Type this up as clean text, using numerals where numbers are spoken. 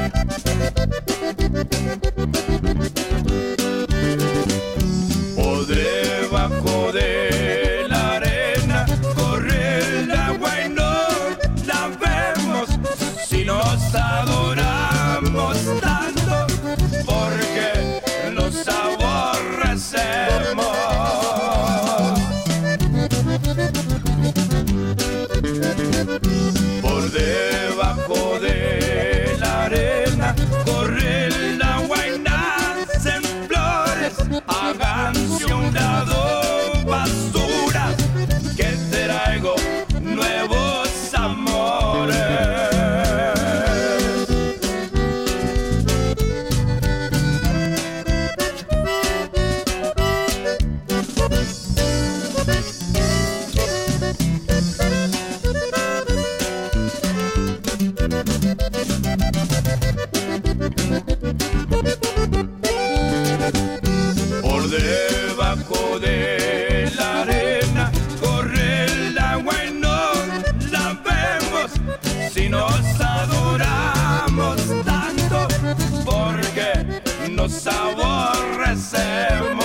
Por debajo de la arena corre el agua y no la vemos si nos adoramos tanto porque nos aborrecemos. Por debajo de la arena corre el agua y nacen flores. Háganse a un lado basura, que traigo nuevos amores. Por debajo de la arena corre el agua y no la vemos si nos adoramos tanto porque nos aborrecemos.